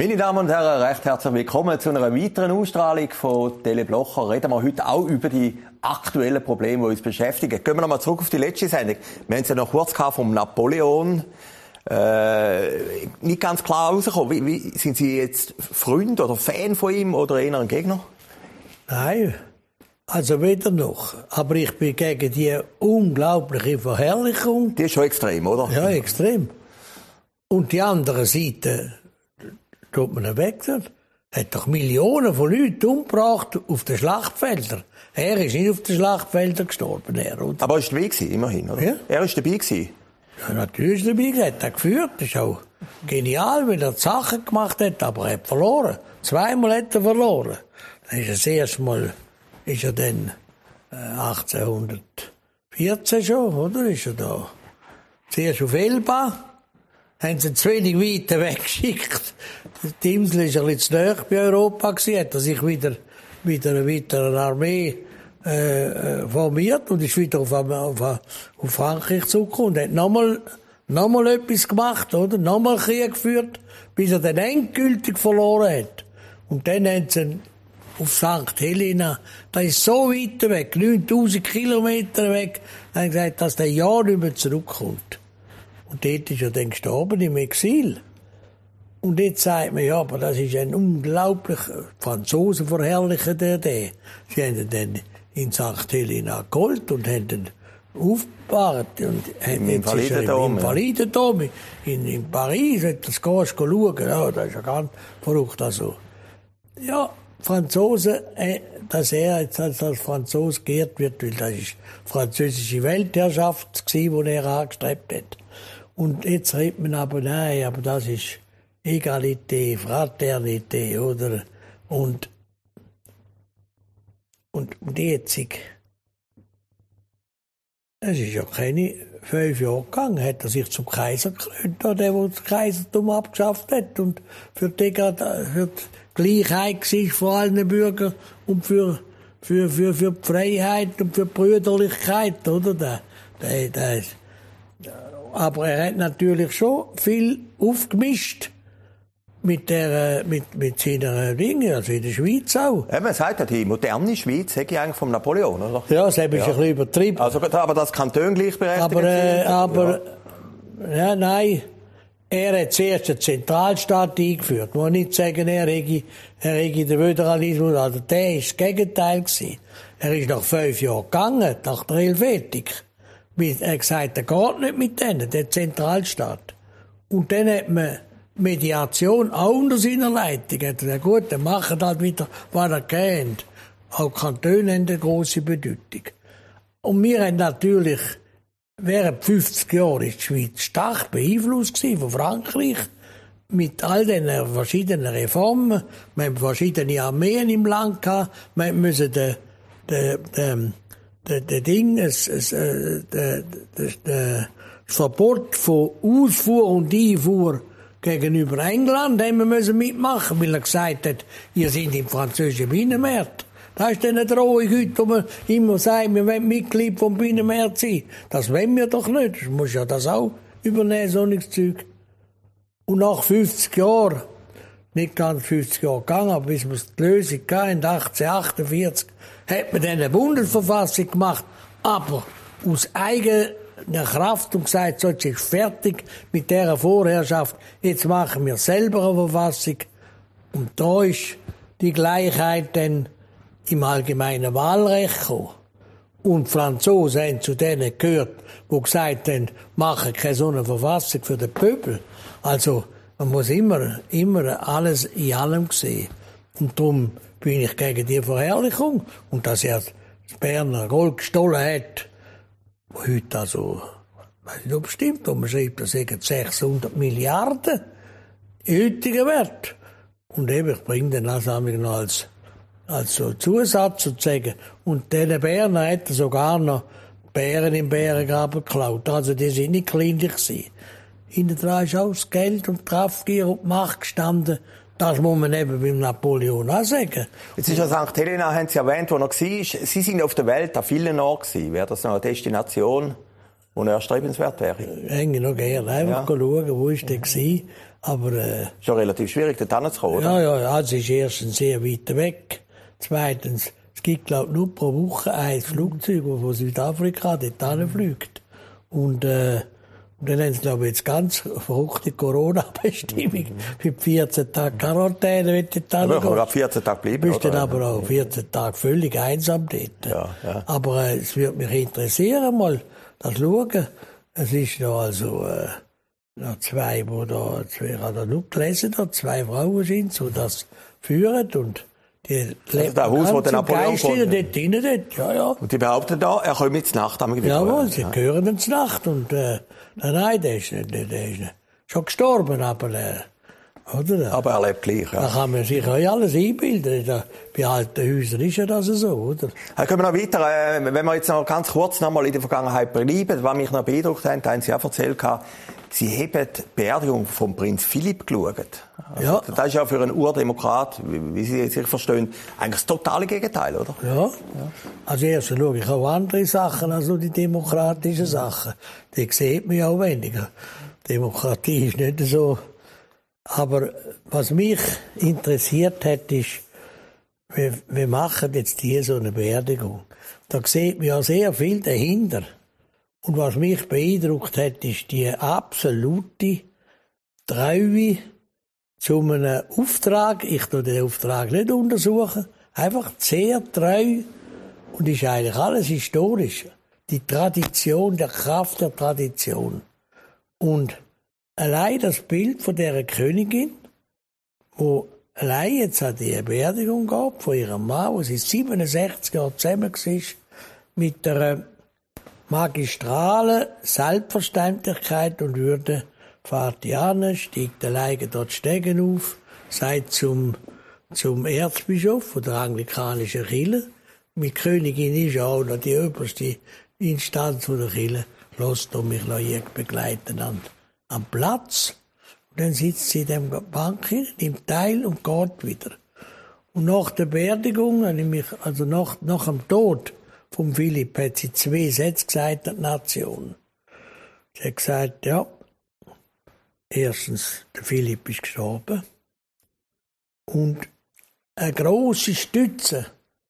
Meine Damen und Herren, recht herzlich willkommen zu einer weiteren Ausstrahlung von Tele Blocher. Reden wir heute auch über die aktuellen Probleme, die uns beschäftigen. Gehen wir nochmal zurück auf die letzte Sendung. Wir haben es ja noch kurz vom Napoleon. Nicht ganz klar rausgekommen. Wie sind Sie jetzt Freund oder Fan von ihm oder eher ein Gegner? Nein, also weder noch. Aber ich bin gegen die unglaubliche Verherrlichung. Die ist schon extrem, oder? Ja, extrem. Und die andere Seite tut man weg. Hat doch Millionen von Leuten umgebracht auf den Schlachtfeldern. Er ist nicht auf den Schlachtfeldern gestorben, oder? Aber er war dabei gewesen, immerhin, oder? Ja. Er war dabei gewesen. Ja, natürlich ist er dabei gewesen. Er hat geführt. Das ist auch genial, weil er die Sachen gemacht hat, aber er hat verloren. Zweimal hat er verloren. Dann ist er das erste Mal, ist er dann 1814 schon, oder? Ist er da. Zuerst auf Elba. Haben sie zu wenig weiter weggeschickt. Die Insel war ein bisschen zu nahe bei Europa gewesen, hat er sich wieder eine Armee formiert und ist wieder auf Frankreich zugekommen. Hat nochmal etwas gemacht, oder? Nochmal Krieg geführt, bis er dann endgültig verloren hat. Und dann haben sie ihn auf St. Helena, das ist so weit weg, 9000 Kilometer weg, haben gesagt, dass der ja nicht mehr zurückkommt. Und dort ist er dann gestorben im Exil. Und jetzt sagt man, ja, aber das ist ein unglaublich, Franzosen verherrlichen den. Sie haben ihn dann in St. Helena geholt und haben ihn aufgebahrt. Und im Invalidendom. Im Invalidendom. In Paris, wenn du das gehst, schauen, ja, das ist ja ganz verrückt. Also, ja, Franzosen, dass er jetzt als Franzose geehrt wird, weil das ist französische Weltherrschaft gewesen, die er angestrebt hat. Und jetzt redet man aber, nein, aber das ist Egalität, Fraternität, oder? Und jetzt, es ist ja keine 5 Jahre gegangen, hat er sich zum Kaiser gekrönt, der das Kaisertum abgeschafft hat und für die Gleichheit war von allen Bürgern und für die Freiheit und für die Brüderlichkeit, oder? Aber er hat natürlich schon viel aufgemischt mit seiner Dinge, also in der Schweiz auch. Ja, man sagt ja, die moderne Schweiz hätte eigentlich vom Napoleon, oder? Ja, das habe ich ein bisschen übertrieben. Also, aber das Kanton gleichberechtigt ja, nein. Er hat zuerst den Zentralstaat eingeführt. Man muss nicht sagen, er hätte den Föderalismus, also der ist das Gegenteil gewesen. Er ist nach 5 Jahren gegangen, nach der Helvetik. Er hat gesagt, er geht nicht mit denen, der Zentralstaat. Und dann hat man Mediation auch unter seiner Leitung. Er hat gesagt, gut, dann machen halt wieder, was er kennt. Auch Kantone haben eine grosse Bedeutung. Und wir haben natürlich, während 50 Jahren ist die Schweiz stark beeinflusst von Frankreich. Mit all den verschiedenen Reformen. Wir haben verschiedene Armeen im Land gehabt. Wir müssen das Verbot von Ausfuhr und Einfuhr gegenüber England haben wir mitmachen, weil er gesagt hat, ihr seid im französischen Binnenmarkt. Das ist eine Drohung heute, wo man immer sagt, wir wollen Mitglied vom Binnenmarkt sein. Das wollen wir doch nicht. Das muss ja das auch übernehmen, so nichts Zeug. Und nach 50 Jahren, nicht ganz 50 Jahre gegangen, aber bis wir die Lösung hatten, 1848, hat man dann eine Bundesverfassung gemacht, aber aus eigener Kraft und gesagt, so, jetzt ist fertig mit dieser Vorherrschaft, jetzt machen wir selber eine Verfassung. Und da ist die Gleichheit dann im allgemeinen Wahlrecht gekommen. Und die Franzosen haben zu denen gehört, die gesagt haben, machen keine so eine Verfassung für den Pöbel. Also, man muss immer alles in allem sehen. Und darum bin ich gegen die Verherrlichung. Und dass er das Berner Gold gestohlen hat, heute also, ich weiß nicht, ob es stimmt, aber man schreibt, das sind 600 Milliarden heutiger Wert. Und eben, ich bringe den das noch als so Zusatz sozusagen. Und diesen Berner hat er sogar noch Bären im Bärengraben geklaut. Also die sind nicht kleinlich gewesen. Hinten dran ist auch das Geld und die Kraftgier und die Macht gestanden. Das muss man eben beim Napoleon auch sagen. Jetzt ist ja St. Helena, haben Sie erwähnt, wo er war. Sie sind auf der Welt an vielen Orten gewesen. Wäre das noch eine Destination, die erstrebenswert wäre? Ich hätte noch gerne einfach schauen, wo ist der gewesen. Aber, ist ja relativ schwierig, dort hinzukommen, oder? Ja, also ist erstens sehr weit weg. Zweitens, es gibt, glaube ich, nur pro Woche ein Flugzeug, das von Südafrika dort hinfliegt. Und dann haben sie, glaube ich, jetzt ganz verrückte Corona-Bestimmung. Für 14 Tage Quarantäne, wenn du da aber ich kann gerade 14 Tage bleiben. Bist dann aber auch 14 Tage völlig einsam dort. Ja. Aber es würde mich interessieren, mal das schauen. Es ist da also noch zwei, wo da, ich habe da nur gelesen, da 2 Frauen sind, die das führen und die also das Haus, wo der Napoleon kommt. Dort drinnen, ja. Und die behaupten da, er komme jetzt Nacht am Gewitter. Jawohl, sie hören ihn zur Nacht und nein, der ist nicht schon gestorben, aber oder? Aber er lebt gleich, ja. Da kann man sich auch alles einbilden. Bei alten Häusern ist ja das so, oder? Gehen wir noch weiter. Wenn wir jetzt noch ganz kurz noch mal in der Vergangenheit bleiben, was mich noch beeindruckt hat, haben Sie auch erzählt, Sie haben die Beerdigung von Prinz Philipp geschaut. Also, ja. Das ist ja für einen Urdemokrat, wie Sie sich verstehen, eigentlich das totale Gegenteil, oder? Ja. Also erst schaue ich auch andere Sachen, also die demokratischen Sachen. Die sieht man ja auch weniger. Demokratie ist nicht so. Aber was mich interessiert hat, ist, wir machen jetzt hier so eine Beerdigung. Da sieht man ja sehr viel dahinter. Und was mich beeindruckt hat, ist die absolute Treue zu einem Auftrag. Ich tue den Auftrag nicht untersuchen. Einfach sehr treu. Und ist eigentlich alles historisch. Die Tradition, der Kraft der Tradition. Und allein das Bild von dieser Königin, wo allein jetzt an die Beerdigung gab, von ihrem Mann, wo sie 67 Jahre zusammen war, mit der magistralen Selbstverständlichkeit und Würde, fährt die an, steigt alleine dort Stegen auf, sagt zum Erzbischof von der anglikanischen Kirche, mit Königin ist ja auch noch die oberste Instanz von der Kirche, lasst mich begleiten am Platz. Und dann sitzt sie in der Bank, nimmt teil und geht wieder. Und nach der Beerdigung, nach dem Tod vom Philipp, hat sie 2 Sätze gesagt an die Nation. Sie hat gesagt, ja, erstens, der Philipp ist gestorben. Und eine grosse Stütze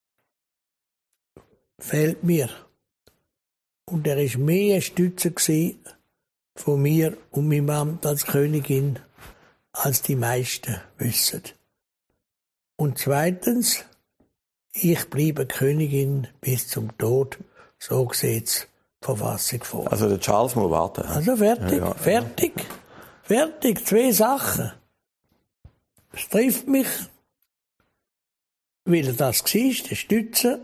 fehlt mir. Und er war mehr eine Stütze von mir und meinem Amt als Königin, als die meisten wissen. Und zweitens, ich bleibe Königin bis zum Tod. So sieht die Verfassung vor. Also der Charles muss warten. Also fertig, ja. Fertig. 2 Sachen. Es trifft mich, weil er das war, der Stütze.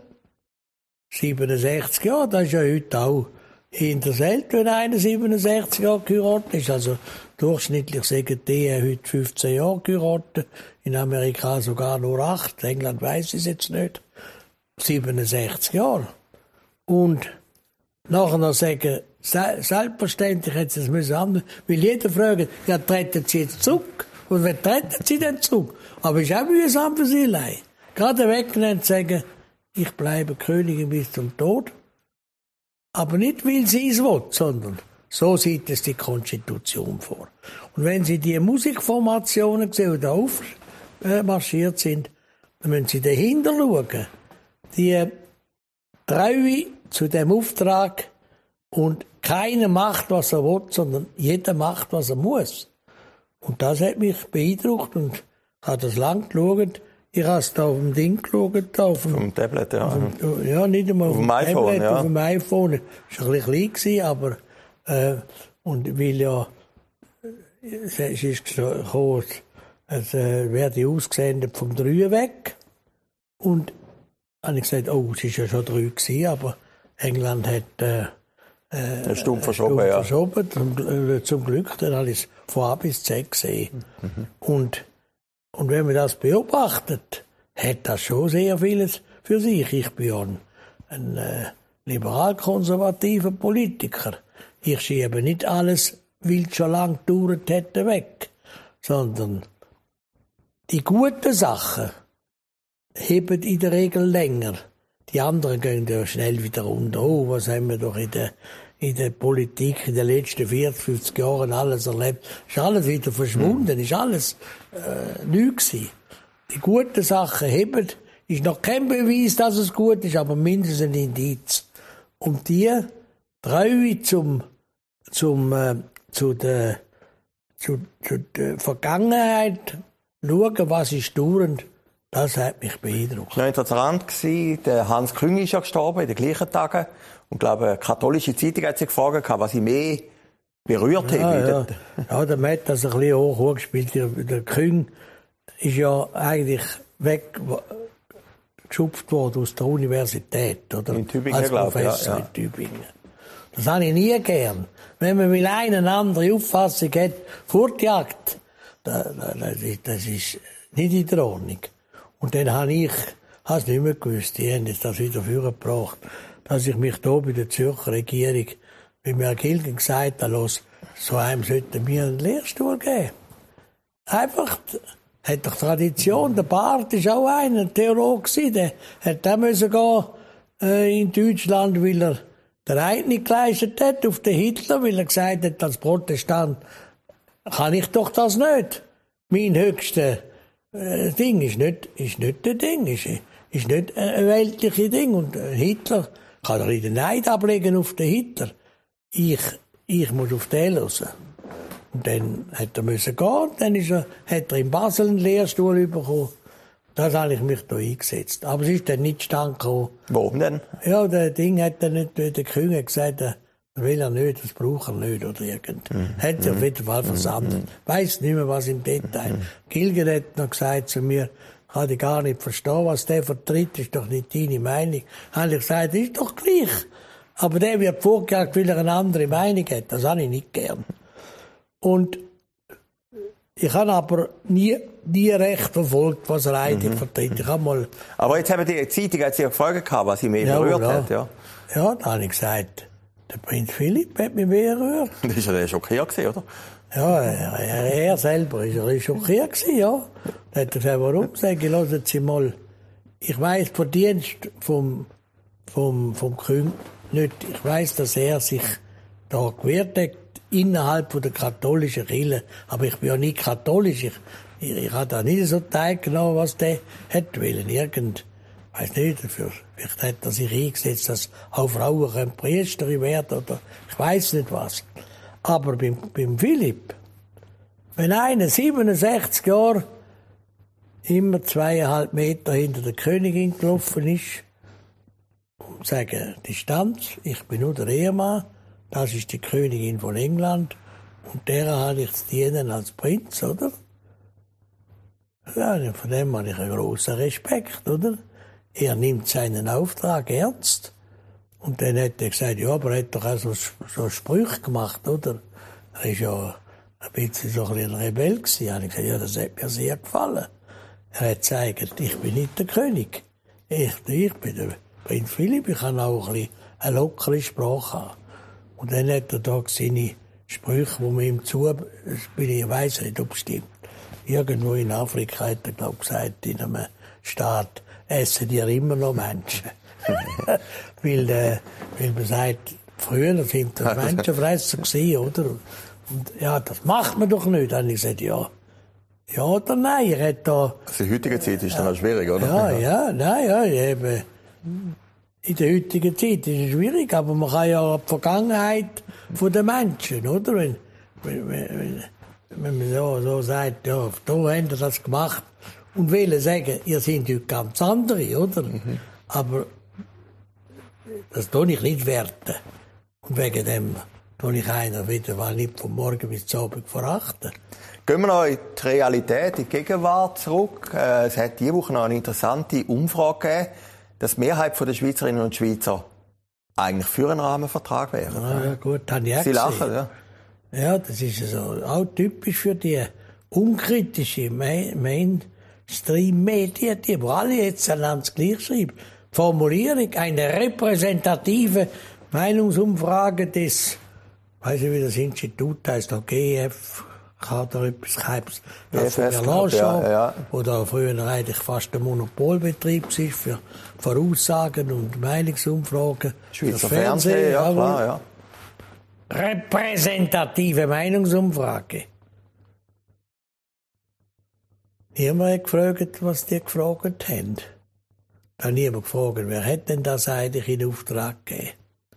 67 Jahre, das ist ja heute auch hinter selten, wenn einer 67 Jahre geheiratet ist. Also durchschnittlich sagen die heute 15 Jahre geheiratet. In Amerika sogar nur 8. In England weiss ich es jetzt nicht. 67 Jahre. Und nachher noch sagen, selbstverständlich hätte es müssen anders, weil jeder fragt, ja, treten Sie jetzt zurück? Und wer treten Sie denn zurück? Aber es ist auch mühsam für Sie allein. Gerade wegnehmen und sagen, ich bleibe Königin bis zum Tod. Aber nicht, weil sie es will, sondern so sieht es die Konstitution vor. Und wenn Sie die Musikformationen sehen, die da aufmarschiert sind, dann müssen Sie dahinter schauen. Die Treue zu dem Auftrag und keiner macht, was er will, sondern jeder macht, was er muss. Und das hat mich beeindruckt und ich habe das lang geschaut. Ich habe es da auf dem Ding geschaut. Auf dem Tablet, ja. Ja, nicht einmal auf dem iPhone, Tablet, ja. Auf dem iPhone. Es war ein bisschen klein, aber und weil ja es ist gekommen, es werde ausgesendet vom 3 weg. Und habe ich gesagt, oh, es war ja schon 3 gewesen, aber England hat eine Stunde verschoben, zum Glück, dann habe ich es von A bis Z gesehen. Und wenn man das beobachtet, hat das schon sehr vieles für sich. Ich bin ja ein liberal-konservativer Politiker. Ich schiebe nicht alles, weil es schon lange gedauert hätte, weg. Sondern die guten Sachen heben in der Regel länger. Die anderen gehen ja schnell wieder runter. Oh, was haben wir doch in der Politik in den letzten 40, 50 Jahren alles erlebt. Ist alles wieder verschwunden, ist alles nichts gewesen. Die guten Sachen heben, ist noch kein Beweis, dass es gut ist, aber mindestens ein Indiz. Und die Treue zu der Vergangenheit, schauen, was ist dauernd, das hat mich beeindruckt. Es war noch interessant, der Hans Küng ist ja gestorben in den gleichen Tagen. Und ich glaube, eine katholische Zeitung hat sich gefragt, was ihn mehr berührt hat. Ja, der Matt hat das ein bisschen hochgespielt. Der Küng ist ja eigentlich weggeschupft worden aus der Universität, oder? In Tübingen, als Professor in Tübingen. Das habe ich nie gern. Wenn man will eine andere Auffassung hat, Furchtjagd, das ist nicht in der Ordnung. Und dann habe ich es nicht mehr gewusst, die haben jetzt das wieder vorgebracht, dass ich mich da bei der Zürcher Regierung, wie mir Gilgen gesagt hat, so einem sollte mir einen Lehrstuhl geben. Einfach, hat doch Tradition, der Barth ist auch ein Theologe gewesen, der hat da müssen gehen, in Deutschland, weil er der Eid geleistet hat auf den Hitler, weil er gesagt hat, als Protestant kann ich doch das nicht. Mein höchstes Ding ist nicht der Ding, ist nicht ein weltliches Ding. Und Hitler kann er den Eid ablegen auf den Hitler. Ich muss auf den hören. Und dann hat er müssen gehen, dann hat er in Basel einen Lehrstuhl bekommen. Das habe ich mich da eingesetzt. Aber es ist dann nicht zustande gekommen. Warum denn? Ja, der Ding hat dann nicht, der Kühn gesagt, das will er nicht, das braucht er nicht, oder irgend. Hat sich auf jeden Fall versammelt. Weiss nicht mehr, was im Detail. Gilgen hat noch gesagt zu mir, kann ich gar nicht verstehen, was der vertritt, ist doch nicht deine Meinung. Habe ich gesagt, ist doch gleich. Aber der wird vorgejagt, weil er eine andere Meinung hat. Das habe ich nicht gern. Und ich habe aber nie recht verfolgt, was er eigentlich vertritt. Ich habe mal... Aber jetzt haben die Zeitung hat sich gefragt, was ihn mehr berührt hat, ja. Ja, da habe ich gesagt, der Prinz Philipp hat mich mehr berührt. Das war ja schockiert, oder? Ja, er selber ist schockiert gewesen, ja. Da hat er gesagt, warum? Sag ich, hören Sie mal, ich weiss, Verdienst vom König nicht. Ich weiss, dass er sich da gewehrt hat, innerhalb von der katholischen Kirche. Aber ich bin ja nicht katholisch. Ich habe da nicht so teilgenommen, was der hätte wollen. Weiss nicht dafür. Vielleicht hat er sich eingesetzt, dass auch Frauen Priesterin werden oder ich weiss nicht was. Aber beim Philipp, wenn einer 67 Jahre immer 2,5 Meter hinter der Königin gelaufen ist, und sagen, Distanz, ich bin nur der Ehemann, das ist die Königin von England und derer habe ich zu dienen als Prinz, oder? Ja, von dem habe ich einen grossen Respekt, oder? Er nimmt seinen Auftrag ernst. Und dann hat er gesagt, ja, aber er hat doch auch so Sprüche gemacht, oder? Er ist ja ein bisschen so ein Rebell gewesen. Da habe ich gesagt, ja, das hat mir sehr gefallen. Er hat gesagt, ich bin nicht der König. Ich bin der Prinz Philipp, ich kann auch ein bisschen eine lockere Sprache haben. Und dann hat er da seine Sprüche, die man ihm ich weiss nicht, ob es stimmt. Irgendwo in Afrika hat er, glaube ich, gesagt, in einem Staat essen die immer noch Menschen. weil man sagt, früher sind das Menschenfresser gewesen, oder? Und ja, das macht man doch nicht. Dann habe ich gesagt, ja. Ja oder nein? Er hat da... Also in der heutigen Zeit ist das noch schwierig, oder? Eben. In der heutigen Zeit ist es schwierig, aber man kann ja die Vergangenheit der Menschen, oder? Wenn man so sagt, ja, da haben sie das gemacht und wollen sagen, ihr seid heute ganz andere, oder? Aber das tue ich nicht werten. Und wegen dem tue ich einer wieder nicht von morgen bis zum Abend verachten. Gehen wir noch in die Realität, in die Gegenwart zurück. Es hat diese Woche noch eine interessante Umfrage gegeben, dass die Mehrheit der Schweizerinnen und Schweizer eigentlich für einen Rahmenvertrag wäre. Ja, gut, habe ich auch Sie lachen, ja. Ja, das ist so auch typisch für die unkritische Mainstream-Medien, die alle jetzt einander gleich schreiben. Formulierung, eine repräsentative Meinungsumfrage des, weiß ich wie das Institut heißt, GfK Ich habe da etwas gehabt, das wo da früher eigentlich fast ein Monopolbetrieb war für Voraussagen und Meinungsumfragen. Schweizer Fernsehen, ja klar, ja. Repräsentative Meinungsumfrage. Niemand hat gefragt, was die gefragt haben. Da hat niemand gefragt, wer hat denn das eigentlich in Auftrag gegeben?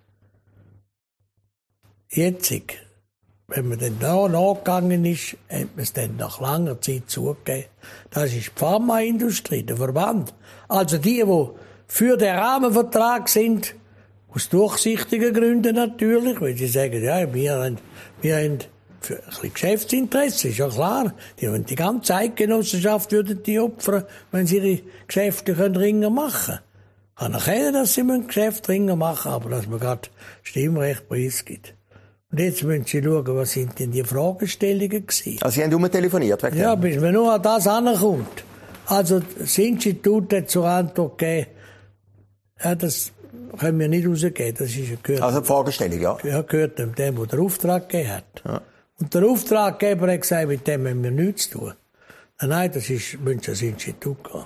Jetzt, wenn man dann da nachgegangen ist, hat man es dann nach langer Zeit zugegeben. Das ist die Pharmaindustrie, der Verband. Also die für den Rahmenvertrag sind, aus durchsichtigen Gründen natürlich, weil sie sagen, ja, wir haben für ein bisschen Geschäftsinteresse, ist ja klar. Die ganze Eidgenossenschaft würden die opfern, wenn sie ihre Geschäfte ringer machen können. Ich kann erkennen, dass sie Geschäfte ringer machen, aber dass man gerade Stimmrecht preisgibt. Und jetzt müssen Sie schauen, was sind denn die Fragestellungen gewesen. Also Sie haben telefoniert wegen Ja, bis man nur an das ankommt. Also das Institut hat zur Antwort gegeben, ja, das können wir nicht rausgeben, das ist gehört. Also die Fragestellung, ja. Ja, gehört dem, der den Auftrag gegeben hat. Ja. Und der Auftraggeber hat gesagt, mit dem haben wir nichts zu tun. Nein, das müssen das Institut gehen.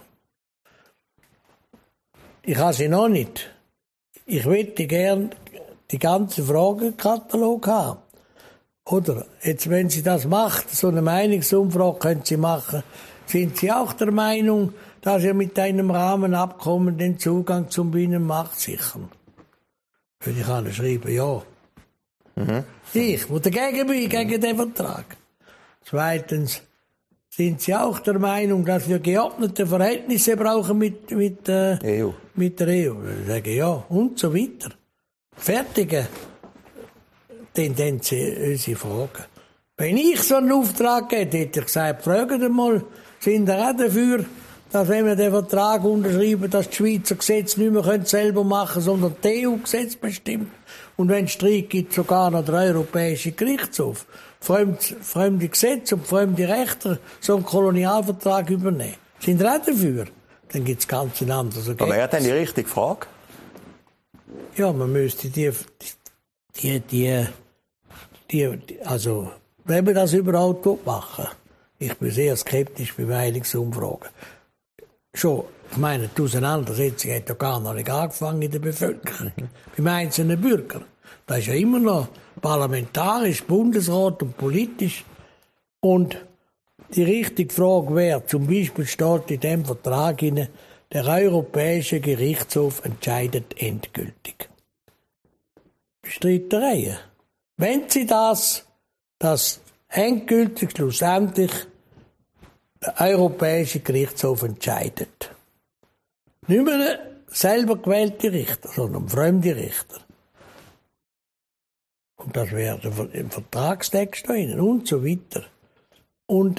Ich habe sie noch nicht. Ich möchte gern die ganzen Fragenkatalog haben. Oder, jetzt, wenn sie das macht, so eine Meinungsumfrage können sie machen, sind sie auch der Meinung, dass ihr mit einem Rahmenabkommen den Zugang zum Binnenmarkt sichern? Würde ich alle schreiben, ja. Ich, wo dagegen bin, gegen den Vertrag. Zweitens, sind Sie auch der Meinung, dass wir geordnete Verhältnisse brauchen mit der EU? Ich sage ja, und so weiter. Fertige Tendenz, unsere Fragen. Wenn ich so einen Auftrag gebe, hätte ich gesagt, fragen Sie mal, sind Sie auch dafür, dass wenn wir den Vertrag unterschreiben, dass die Schweizer Gesetze nicht mehr selber machen können, sondern die EU-Gesetze bestimmt. Und wenn es Streit gibt, sogar noch der Europäische Gerichtshof. Fremde Gesetze und fremde Rechte so einen Kolonialvertrag übernehmen. Sind Sie auch dafür? Dann gibt es ganz ein anderes Ergebnis. Aber wer hat denn die richtige Frage? Ja, man müsste also, wenn man das überhaupt machen. Ich bin sehr skeptisch bei Meinungsumfragen. Schon, ich meine, die Auseinandersetzung hat ja gar noch nicht angefangen in der Bevölkerung. Beim einzelnen Bürger. Das ist ja immer noch parlamentarisch, Bundesrat und politisch. Und die richtige Frage wäre, zum Beispiel steht in dem Vertrag hinein, der Europäische Gerichtshof entscheidet endgültig. Bestreitereien. Wenn Sie das endgültig schlussendlich der Europäische Gerichtshof entscheidet. Nicht mehr selber gewählte Richter, sondern fremde Richter. Und das wäre im Vertragstext drin und so weiter. Und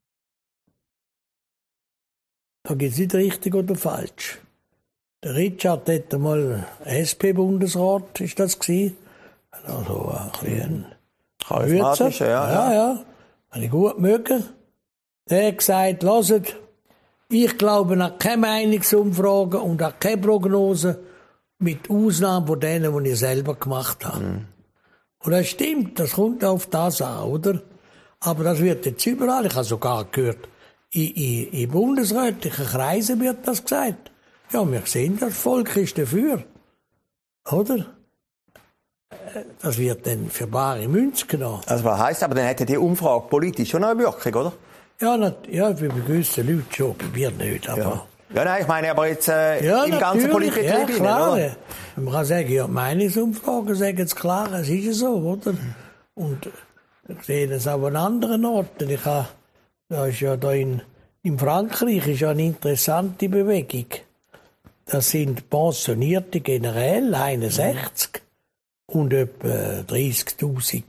da gibt es nicht richtig oder falsch. Der Richard hat einmal SP-Bundesrat, ist das gewesen. Also ein bisschen charismatischer, ja. Habe ich gut mögen. Der hat gesagt, hört, ich glaube an keine Meinungsumfragen und an keine Prognosen, mit Ausnahme von denen, die ich selber gemacht habe. Und das stimmt, das kommt auf das an, oder? Aber das wird jetzt überall, ich habe sogar gehört, in bundesrätlichen Kreisen wird das gesagt. Ja, wir sehen, das Volk ist dafür. Oder? Das wird dann für bare Münze genommen. Also was heisst, aber dann hätte die Umfrage politisch schon eine Wirkung, oder? Ja, bei gewissen Leuten schon, bei mir nicht, aber... Ja, nein, ich meine aber jetzt im ganzen Politikbetrieb. Ja, klar. Oder? Man kann sagen, ja, Meinungsumfragen sagen es klar, es ist ja so, oder? Und ich sehe das auch an anderen Orten. Da ist ja in Frankreich ist ja eine interessante Bewegung. Das sind pensionierte Generäle, 61, und etwa 30'000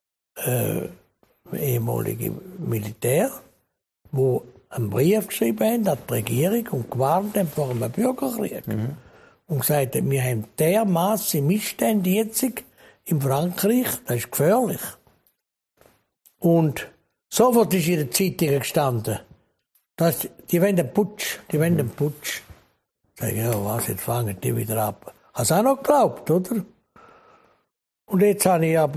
ehemalige Militär, die einen Brief geschrieben haben an die Regierung und gewarnt haben vor einem Bürgerkrieg. Und gesagt haben, wir haben dermassen Missstände jetzt in Frankreich, das ist gefährlich. Und sofort ist in den Zeitungen gestanden, die wollen einen Putsch, Sag ich, ja, was, jetzt fangen die wieder ab. Hast du auch noch geglaubt, oder? Und jetzt habe ich aber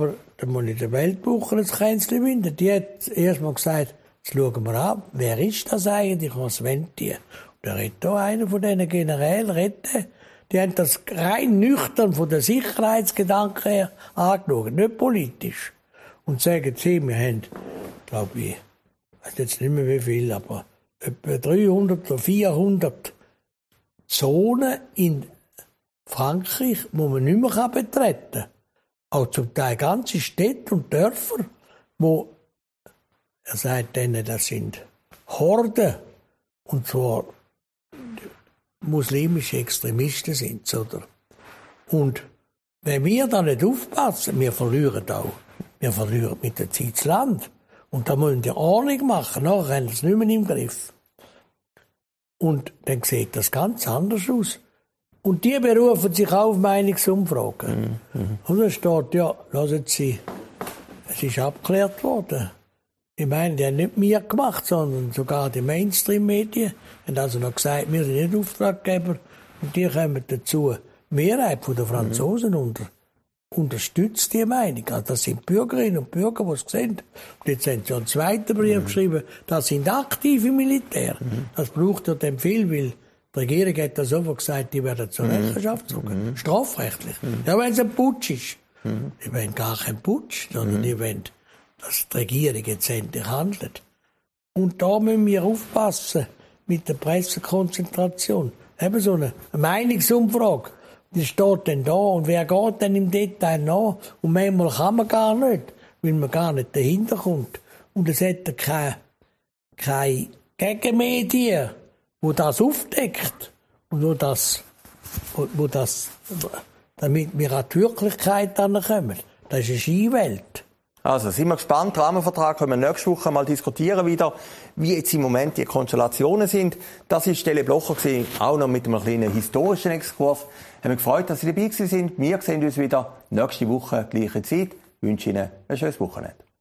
mal in der Weltwoche ein Kränzchen binden. Die hat erst mal gesagt, jetzt schauen wir an, wer ist das eigentlich, was wollen die? Und da redet da einer von diesen Generälen, die haben das rein nüchtern von der Sicherheitsgedanken her angeschaut, nicht politisch. Und sagen sie, wir haben, glaube ich weiß jetzt nicht mehr wie viel, aber etwa 300 oder 400 Zonen in Frankreich, wo man nicht mehr betreten kann. Auch zum Teil ganze Städte und Dörfer, wo, er sagt denen, das sind Horden, und zwar muslimische Extremisten sind, oder? Und wenn wir da nicht aufpassen, wir verlieren auch. Wir verlieren mit der Zeit das Land. Und da müssen wir Ordnung machen, nachher haben wir es nicht mehr im Griff. Und dann sieht das ganz anders aus. Und die berufen sich auf Meinungsumfragen. Und da steht, ja, hören Sie, es ist abgeklärt worden. Ich meine, die haben nicht wir gemacht, sondern sogar die Mainstream-Medien haben also noch gesagt, wir sind nicht Auftraggeber. Und die kommen dazu. Die Mehrheit der Franzosen unterstützt die Meinung. Also das sind Bürgerinnen und Bürger, die es sehen. Und jetzt haben sie einen zweiten Brief geschrieben, das sind aktive Militär. Das braucht ja dann viel, weil die Regierung hat das sofort gesagt, die werden zur Rechenschaft gezogen. Strafrechtlich. Ja, wenn es ein Putsch ist. Die wollen gar keinen Putsch, sondern die wollen, dass die Regierung jetzt endlich handelt. Und da müssen wir aufpassen mit der Pressekonzentration. Eben so eine Meinungsumfrage. Die steht dann da und wer geht dann im Detail nach? Und manchmal kann man gar nicht, weil man gar nicht dahinter kommt. Und es hat keine Gegenmedien, wo das aufdeckt und wo das, damit wir an die Wirklichkeit kommen. Das ist eine Skiwelt. Also, sind wir gespannt. Rahmenvertrag können wir nächste Woche mal diskutieren wieder, wie jetzt im Moment die Konstellationen sind. Das war Stelle Blocher gewesen, auch noch mit einem kleinen historischen Exkurs. Haben mich gefreut, dass Sie dabei sind. Wir sehen uns wieder nächste Woche, gleiche Zeit. Ich wünsche Ihnen ein schönes Wochenende.